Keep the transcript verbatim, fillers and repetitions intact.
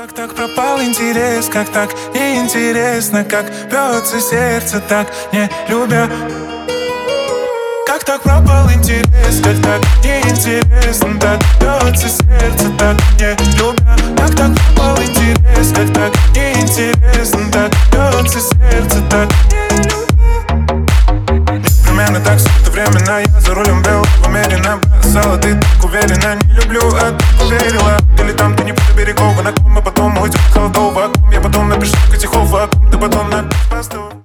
Как так пропал интерес, как так неинтересно, как бьется сердце, так не любя. Как так пропал интерес, как так неинтересно, так бьется сердце, так не любя. Как так пропал интерес, как так неинтересно, так бьется сердце, так не любя. Непременно так все это временно, я за рулем был умеренно. Бросала ты так уверенно, не люблю, а ты поверила. Или там ты не по берегов, а на ком мы потом